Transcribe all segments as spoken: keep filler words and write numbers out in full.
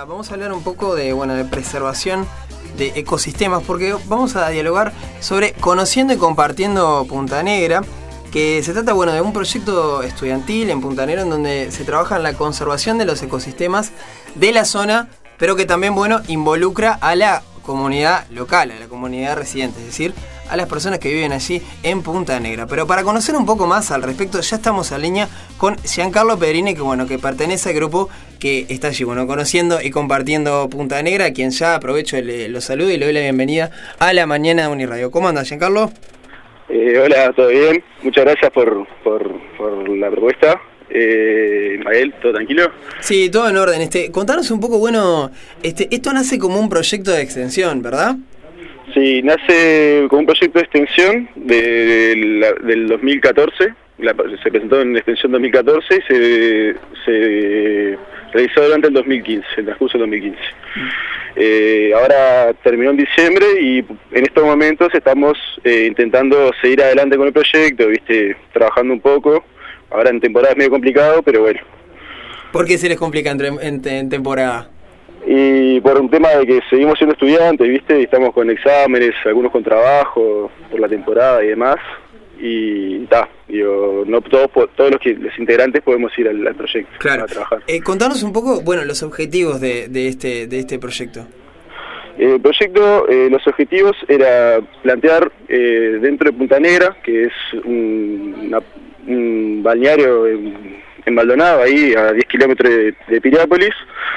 vamos a hablar un poco de, bueno, de preservación de ecosistemas, porque vamos a dialogar sobre conociendo y compartiendo Punta Negra, que se trata, bueno, de un proyecto estudiantil en Punta Negra en donde se trabaja en la conservación de los ecosistemas de la zona, pero que también, bueno, involucra a la comunidad local, a la comunidad residente, es decir, a las personas que viven allí en Punta Negra. Pero para conocer un poco más al respecto, ya estamos en línea con Giancarlo Pedrini, que bueno, que pertenece al grupo que está allí, bueno, conociendo y compartiendo Punta Negra, a quien ya aprovecho y los saludo y le doy la bienvenida a la mañana de Uniradio. ¿Cómo andas, Giancarlo? Eh, hola, ¿todo bien? Muchas gracias por, por, por la propuesta. Eh, Mael, ¿todo tranquilo? Sí, todo en orden. Este, contanos un poco, bueno, este, esto nace como un proyecto de extensión, ¿verdad? Sí, nace como un proyecto de extensión de, de la, del dos mil catorce, la, se presentó en la extensión dos mil catorce y se, se realizó durante el dos mil quince, el transcurso del dos mil quince. Eh, ahora terminó en diciembre y en estos momentos estamos eh, intentando seguir adelante con el proyecto, viste, trabajando un poco. Ahora en temporada es medio complicado, pero bueno. ¿Por qué se les complica en, en, en temporada? Y por un tema de que seguimos siendo estudiantes, ¿viste? Y estamos con exámenes, algunos con trabajo por la temporada y demás. Y ta, digo, no todos todos los que los integrantes podemos ir al, al proyecto, claro, a trabajar. Eh, contanos un poco, bueno, los objetivos de, de este de este proyecto. El proyecto, eh, los objetivos era plantear eh, dentro de Punta Negra, que es un, una, un balneario en, en Maldonado, ahí a diez kilómetros de, de Piriápolis.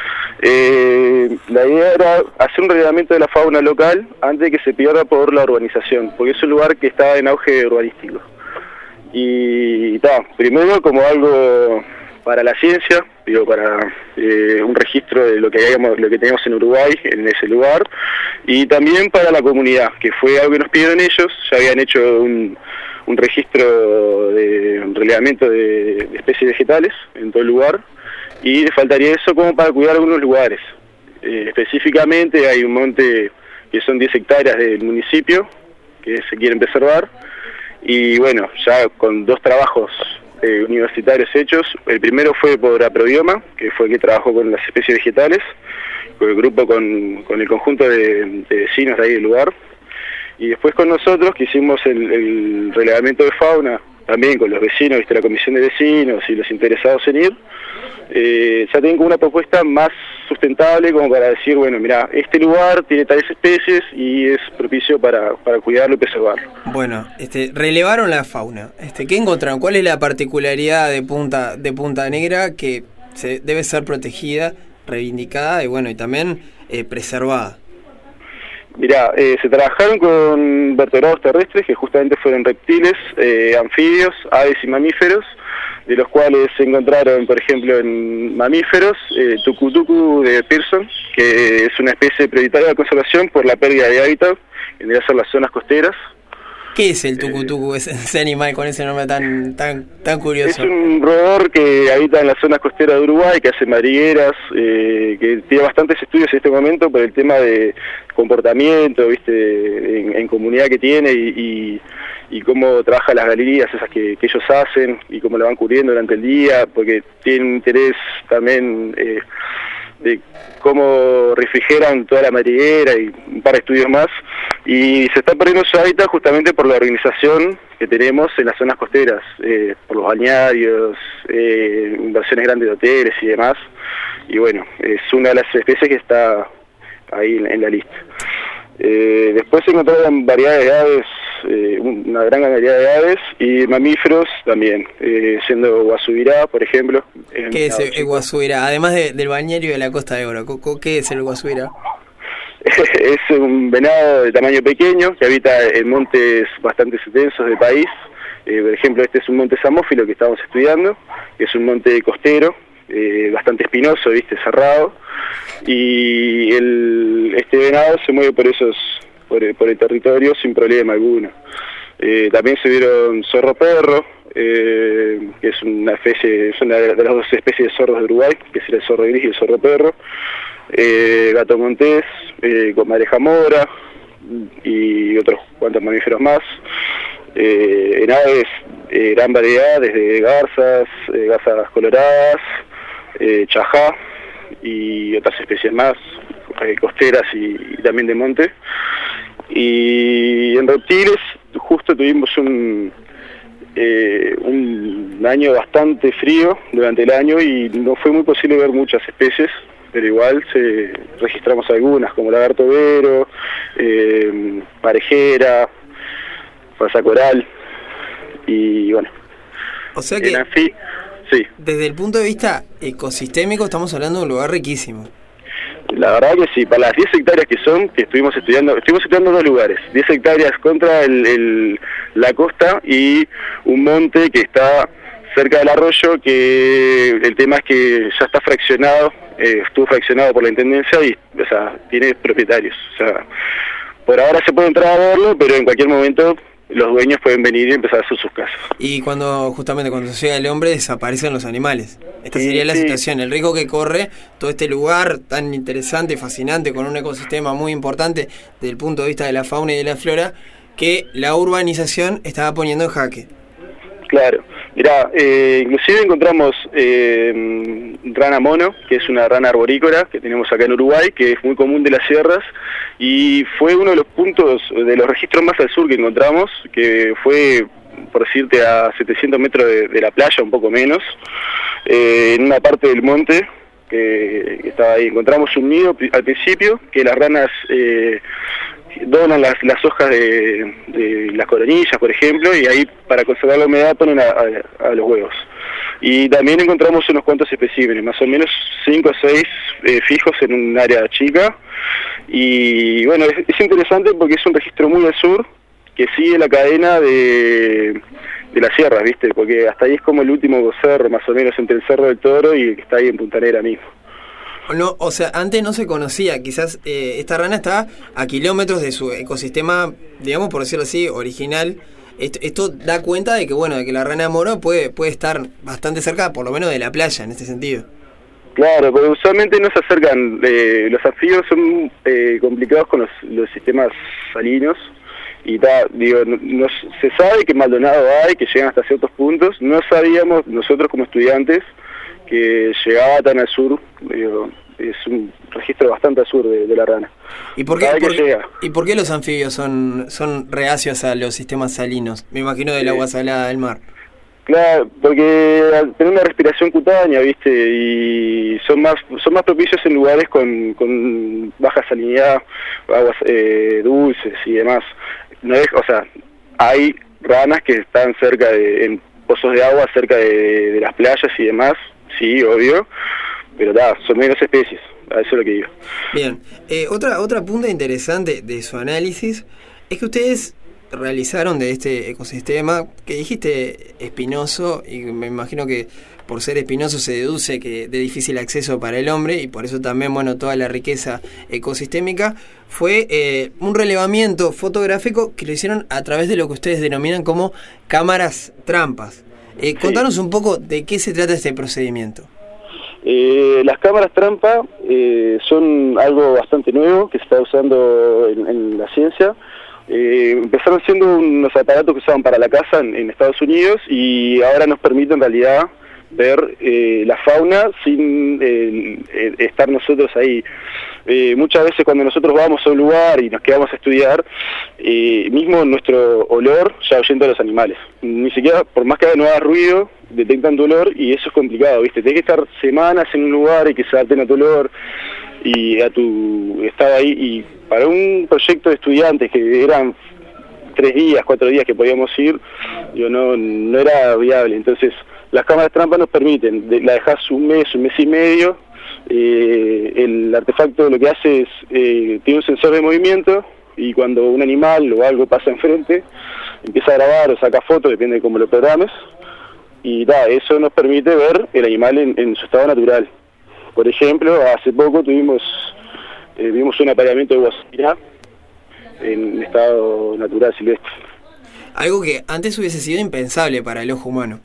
Eh, la idea era hacer un relevamiento de la fauna local antes de que se pierda por la urbanización, porque es un lugar que está en auge urbanístico. Y ta, primero como algo para la ciencia, digo, para eh, un registro de lo que hayamos, lo que teníamos en Uruguay en ese lugar, y también para la comunidad, que fue algo que nos pidieron ellos. Ya habían hecho un, un registro de un relevamiento de, de especies vegetales en todo el lugar, y le faltaría eso como para cuidar algunos lugares. Eh, específicamente hay un monte que son diez hectáreas del municipio que se quieren preservar, y bueno, ya con dos trabajos eh, universitarios hechos. El primero fue por Aprobioma, que fue el que trabajó con las especies vegetales, con el grupo, con, con el conjunto de, de vecinos de ahí del lugar, y después con nosotros que hicimos el, el relevamiento de fauna, también con los vecinos, viste, la comisión de vecinos y los interesados en ir. Eh, ya tienen como una propuesta más sustentable, como para decir, bueno, mira, este lugar tiene tales especies y es propicio para, para cuidarlo y preservarlo. Bueno, este, relevaron la fauna. Este, ¿qué encontraron? ¿Cuál es la particularidad de Punta de Punta Negra que se debe ser protegida, reivindicada y bueno, y también eh, preservada? Mirá, eh, se trabajaron con vertebrados terrestres que justamente fueron reptiles, eh, anfibios, aves y mamíferos, de los cuales se encontraron, por ejemplo, en mamíferos, eh, tucutucu de Pearson, que es una especie prioritaria de conservación por la pérdida de hábitat, que debería ser las zonas costeras. ¿Qué es el tucutucu, eh, ese, ese animal con ese nombre tan tan tan curioso? Es un roedor que habita en las zonas costeras de Uruguay, que hace madrigueras, eh, que tiene bastantes estudios en este momento por el tema de comportamiento, viste, en, en comunidad que tiene y, y y cómo trabaja las galerías esas que, que ellos hacen y cómo la van cubriendo durante el día, porque tienen interés también eh, de cómo refrigeran toda la madriguera y un par de estudios más, y se está perdiendo su hábitat justamente por la organización que tenemos en las zonas costeras, eh, por los balnearios, eh, inversiones grandes de hoteles y demás, y bueno, es una de las especies que está ahí en, en la lista. Eh, después se encontraron variedades de aves, eh, una gran cantidad de aves y mamíferos también, eh, siendo guasubirá, por ejemplo. ¿Qué es el, el guasubirá? Además de, del balneario de la Costa de Oro, ¿qué es el guasubirá? Es un venado de tamaño pequeño que habita en montes bastante densos del país. Eh, por ejemplo, este es un monte samófilo que estamos estudiando, que es un monte costero, eh, bastante espinoso, viste, cerrado. Y el, este venado se mueve por esos por el, por el territorio sin problema alguno. Eh, también se vieron zorro perro, eh, que es una especie, es una de las dos especies de zorros de Uruguay, que es el zorro gris y el zorro perro. Eh, gato montés, eh, con mareja mora y otros cuantos mamíferos más. Eh, en aves, eh, gran variedad, desde garzas, eh, garzas coloradas, eh, chajá, y otras especies más, eh, costeras y, y también de monte. Y en reptiles justo tuvimos un, eh, un año bastante frío durante el año y no fue muy posible ver muchas especies, pero igual se registramos algunas, como lagarto vero, eh, parejera, falsa coral, y bueno. O sea que, anfí, sí. Desde el punto de vista ecosistémico estamos hablando de un lugar riquísimo. La verdad que sí, para las diez hectáreas que son, que estuvimos estudiando, estuvimos estudiando dos lugares, diez hectáreas contra el, el, la costa y un monte que está cerca del arroyo, que el tema es que ya está fraccionado, eh, estuvo fraccionado por la Intendencia y, o sea, tiene propietarios. O sea, por ahora se puede entrar a verlo, pero en cualquier momento los dueños pueden venir y empezar a hacer sus casas. Y cuando, justamente cuando llega el hombre, desaparecen los animales. Esta sí, sería la sí. situación, el riesgo que corre todo este lugar tan interesante, fascinante, con un ecosistema muy importante desde el punto de vista de la fauna y de la flora, que la urbanización estaba poniendo en jaque. Claro, mirá, eh, inclusive encontramos eh, rana mono, que es una rana arborícola que tenemos acá en Uruguay, que es muy común de las sierras, y fue uno de los puntos de los registros más al sur que encontramos, que fue, por decirte, a setecientos metros de, de la playa, un poco menos, eh, en una parte del monte que, que estaba ahí. Encontramos un nido al principio, que las ranas eh, donan las, las hojas de, de las coronillas, por ejemplo, y ahí para conservar la humedad ponen a, a, a los huevos. Y también encontramos unos cuantos especímenes, más o menos cinco o seis eh, fijos en un área chica. Y bueno, es, es interesante porque es un registro muy al sur que sigue la cadena de, de las sierras, ¿viste? Porque hasta ahí es como el último cerro, más o menos, entre el Cerro del Toro y el que está ahí en Punta Negra mismo. No, o sea, antes no se conocía, quizás eh, esta rana está a kilómetros de su ecosistema, digamos, por decirlo así, original. Esto, esto da cuenta de que, bueno, de que la rana moro puede puede estar bastante cerca, por lo menos de la playa, en este sentido. Claro, porque usualmente no se acercan, eh, los anfibios son eh, complicados con los, los sistemas salinos, y ta, digo, no, no, se sabe que Maldonado hay, que llegan hasta ciertos puntos, no sabíamos nosotros como estudiantes que llegaba tan al sur, digo, es un registro bastante al sur de, de la rana. ¿Y por qué, por, ¿Y por qué los anfibios son, son reacios a los sistemas salinos? Me imagino del agua salada del mar. Claro, porque al tener una respiración cutánea, ¿viste? Y son más son más propicios en lugares con, con baja salinidad, aguas eh, dulces y demás. No es, o sea, hay ranas que están cerca de, en pozos de agua, cerca de, de las playas y demás, sí, obvio, pero da, son menos especies, a eso es lo que digo. Bien, eh, otra otra punta interesante de su análisis es que ustedes realizaron de este ecosistema, que dijiste espinoso, y me imagino que por ser espinoso se deduce que de difícil acceso para el hombre, y por eso también, bueno, toda la riqueza ecosistémica, fue eh, un relevamiento fotográfico que lo hicieron a través de lo que ustedes denominan como cámaras trampas. Eh, sí. Contanos un poco de qué se trata este procedimiento. Eh, las cámaras trampa eh, son algo bastante nuevo que se está usando en, en la ciencia. Eh, empezaron siendo unos aparatos que usaban para la caza en, en Estados Unidos y ahora nos permite en realidad ver eh, la fauna sin eh, eh, estar nosotros ahí. Eh, muchas veces cuando nosotros vamos a un lugar y nos quedamos a estudiar, eh, mismo nuestro olor ya ahuyenta a los animales. Ni siquiera, por más que no haga ruido, detectan tu olor y eso es complicado, ¿viste? Tienes que estar semanas en un lugar y que se adapten a tu olor y a tu estado ahí, y para un proyecto de estudiantes que eran tres días, cuatro días que podíamos ir, yo no, no era viable. Entonces las cámaras trampa nos permiten, de, la dejas un mes, un mes y medio, eh, el artefacto lo que hace es, eh, tiene un sensor de movimiento y cuando un animal o algo pasa enfrente, empieza a grabar o saca fotos, depende de cómo lo programes, y da, eso nos permite ver el animal en, en su estado natural. Por ejemplo, hace poco tuvimos eh, vimos un apareamiento de guasira en estado natural silvestre. Algo que antes hubiese sido impensable para el ojo humano.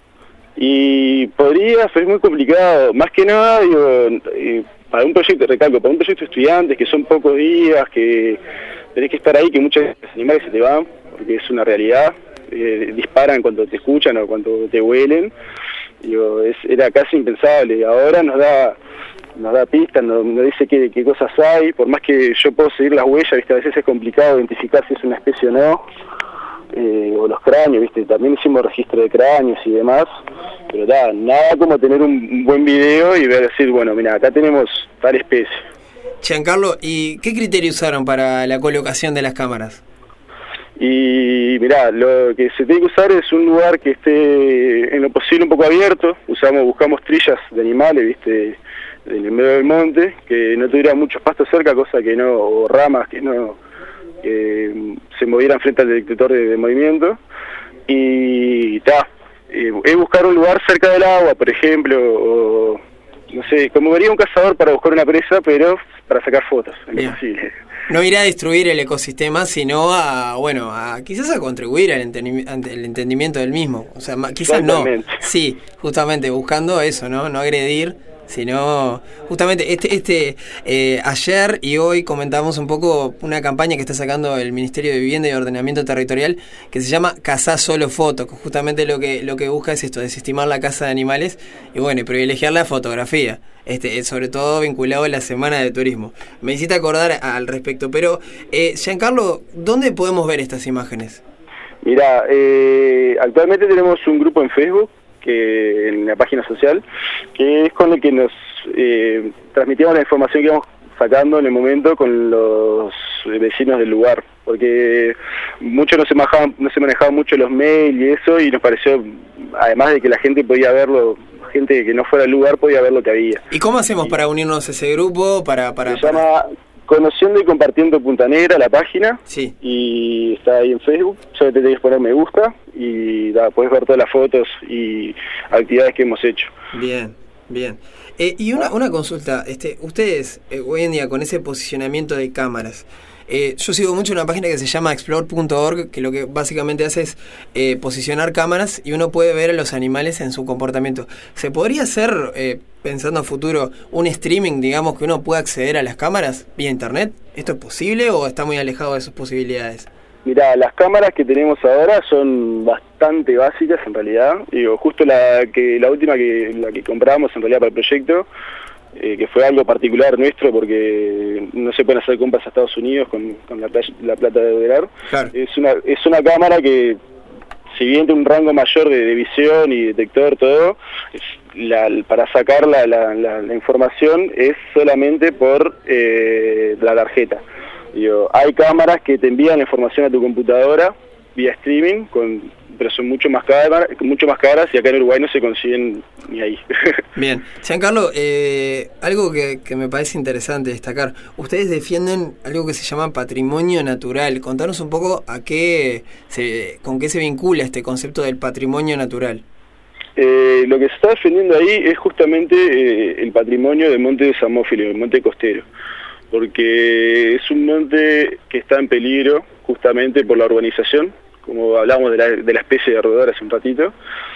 Y podría, fue muy complicado, más que nada, digo, eh, para un proyecto, recalco, para un proyecto de estudiantes, que son pocos días, que tenés que estar ahí, que muchos animales se te van, porque es una realidad, eh, disparan cuando te escuchan o cuando te huelen, Digo, es, era casi impensable. Ahora nos da nos da pistas, nos, nos dice qué, qué cosas hay, por más que yo puedo seguir las huellas, ¿viste? A veces es complicado identificar si es una especie o no, eh, o los cráneos, ¿viste? También hicimos registro de cráneos y demás, pero nada, nada como tener un, un buen video y ver, decir, bueno, mira, acá tenemos tal especie. Giancarlo, ¿y qué criterio usaron para la colocación de las cámaras? Y mirá, lo que se tiene que usar es un lugar que esté en lo posible un poco abierto. Usamos, buscamos trillas de animales, viste, en el medio del monte, que no tuviera muchos pastos cerca, cosa que no, o ramas que no que se movieran frente al detector de, de movimiento. Y ta, eh, es buscar un lugar cerca del agua, por ejemplo, o no sé, como vería un cazador para buscar una presa, pero para sacar fotos, en lo posible. No irá a destruir el ecosistema, sino a, bueno, a quizás a contribuir al entendi- el entendimiento del mismo. O sea, quizás no. Sí, justamente buscando eso, ¿no? No agredir, sino justamente este este eh, ayer y hoy comentamos un poco una campaña que está sacando el Ministerio de Vivienda y Ordenamiento Territorial que se llama Cazá Solo Foto, que justamente lo que lo que busca es esto, desestimar la caza de animales y bueno, y privilegiar la fotografía. Este, sobre todo vinculado a la Semana de Turismo. Me hiciste acordar al respecto, pero eh, Giancarlo, ¿dónde podemos ver estas imágenes? Mirá, eh, actualmente tenemos un grupo en Facebook, que en la página social, que es con el que nos eh, transmitimos la información que vamos sacando en el momento con los vecinos del lugar, porque muchos no se manejaban, no se manejaban mucho los mails y eso, y nos pareció, además de que la gente podía verlo, gente que no fuera al lugar podía ver lo que había. ¿Y cómo hacemos y, para unirnos a ese grupo? Para, para, se para... llama Conociendo y Compartiendo Punta Negra, la página, sí. Y está ahí en Facebook, solo te tenés que poner me gusta y da, podés ver todas las fotos y actividades que hemos hecho. Bien, bien. Eh, y una, una consulta, este, ustedes eh, hoy en día con ese posicionamiento de cámaras, Eh, yo sigo mucho una página que se llama explore punto org, que lo que básicamente hace es eh, posicionar cámaras y uno puede ver a los animales en su comportamiento. ¿Se podría hacer, eh, pensando a futuro, un streaming, digamos, que uno pueda acceder a las cámaras vía internet? ¿Esto es posible o está muy alejado de sus posibilidades? Mirá, las cámaras que tenemos ahora son bastante básicas en realidad. Digo, justo la que la última que la que compramos en realidad para el proyecto, Eh, que fue algo particular nuestro porque no se pueden hacer compras a Estados Unidos con, con la, la plata de dólar. Claro. Es una es una cámara que, si bien tiene un rango mayor de, de visión y detector, todo, es la, para sacar la, la, la, la información es solamente por eh, la tarjeta. Digo, hay cámaras que te envían la información a tu computadora vía streaming, con, pero son mucho más caras, mucho más caras y acá en Uruguay no se consiguen ni ahí. Bien, Giancarlo, eh, algo que, que me parece interesante destacar, ustedes defienden algo que se llama patrimonio natural. Contanos un poco a qué se, con qué se vincula este concepto del patrimonio natural. Eh, lo que se está defendiendo ahí es justamente eh, el patrimonio del monte de Samófilo, el monte costero, porque es un monte que está en peligro justamente por la urbanización, como hablamos de la, de la especie de roedor hace un ratito,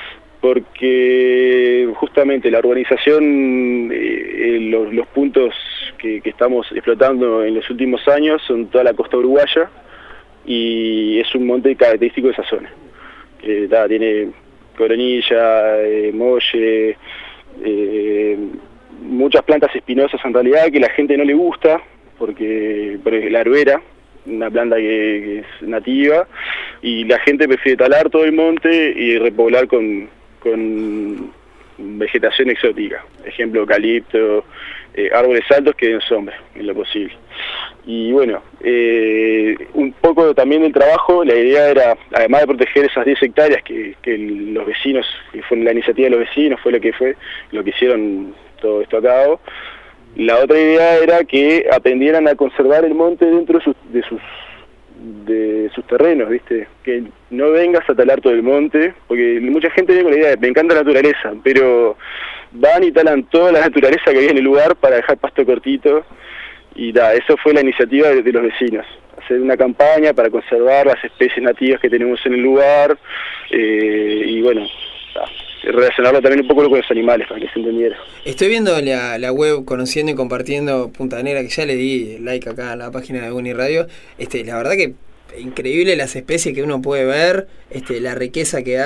porque justamente la urbanización, eh, los, los puntos que, que estamos explotando en los últimos años son toda la costa uruguaya y es un monte característico de esa zona, que ta, tiene coronilla, eh, molle, eh, muchas plantas espinosas en realidad que la gente no le gusta, porque por ejemplo, la aruera, una planta que, que es nativa, y la gente prefiere talar todo el monte y repoblar con, con vegetación exótica, ejemplo eucalipto, eh, árboles altos que den sombra en lo posible. Y bueno, eh, un poco también del trabajo, la idea era, además de proteger esas diez hectáreas que, que los vecinos, que fue la iniciativa de los vecinos, fue lo que fue, lo que hicieron todo esto a cabo. La otra idea era que aprendieran a conservar el monte dentro de sus, de sus, de sus terrenos, ¿viste? Que no vengas a talar todo el monte, porque mucha gente viene con la idea de, me encanta la naturaleza, pero van y talan toda la naturaleza que había en el lugar para dejar pasto cortito, y da, eso fue la iniciativa de, de los vecinos, hacer una campaña para conservar las especies nativas que tenemos en el lugar, eh, y bueno, da, relacionarlo también un poco con los animales, para que se entendiera. Estoy viendo la, la web Conociendo y Compartiendo Punta Negra, que ya le di like acá a la página de Uniradio. Este, la verdad que increíble las especies que uno puede ver, este, la riqueza que hay.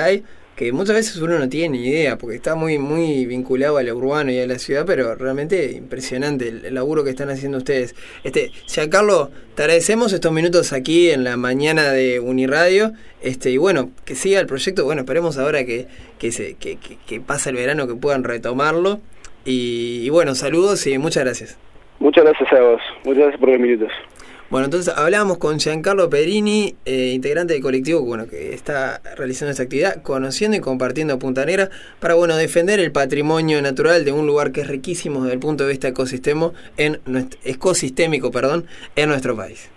que muchas veces uno no tiene ni idea, porque está muy muy vinculado a lo urbano y a la ciudad, pero realmente impresionante el, el laburo que están haciendo ustedes. Este, Giancarlo, te agradecemos estos minutos aquí en la mañana de Uniradio, este, y bueno, que siga el proyecto, bueno, esperemos ahora que, que, se, que, que, que pase el verano, que puedan retomarlo, y, y bueno, saludos y muchas gracias. Muchas gracias a vos, muchas gracias por los minutos. Bueno, entonces hablábamos con Giancarlo Perini, eh, integrante del colectivo bueno, que está realizando esta actividad, conociendo y compartiendo Punta Negra, para bueno, defender el patrimonio natural de un lugar que es riquísimo desde el punto de vista ecosistemo en nuestro, ecosistémico perdón, en nuestro país.